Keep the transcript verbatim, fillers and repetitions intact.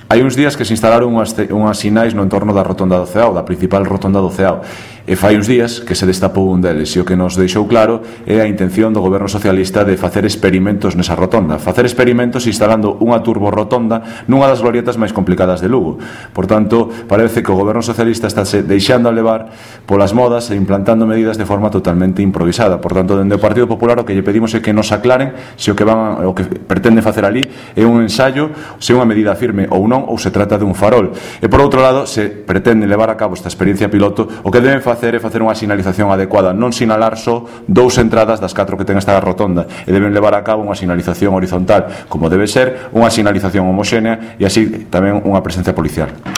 hai uns días que se instalaron unhas, unhas sinais no entorno da rotonda do Ceao, da principal rotonda do Ceao, e fai uns días que se destapou un deles, e o que nos deixou claro é a intención do goberno socialista de facer experimentos nesa rotonda, facer experimentos instalando unha turborotonda nunha das glorietas máis complicadas de Lugo. Por tanto, parece que o goberno socialista está se deixando a levar polas modas e implantando medidas de forma totalmente improvisada. Por tanto, dende o Partido Popular o que lle pedimos é que nos aclaren se o que van o que pretende facer ali é un ensayo, se é unha medida firme ou non, ou se trata de un farol. E por outro lado, se pretende levar a cabo esta experiencia piloto, o que deben facer é facer unha sinalización adecuada, non sinalar só dous entradas das catro que ten esta rotonda, e deben levar a cabo unha sinalización horizontal, como debe ser, unha sinalización homoxénea e así tamén unha presencia policial.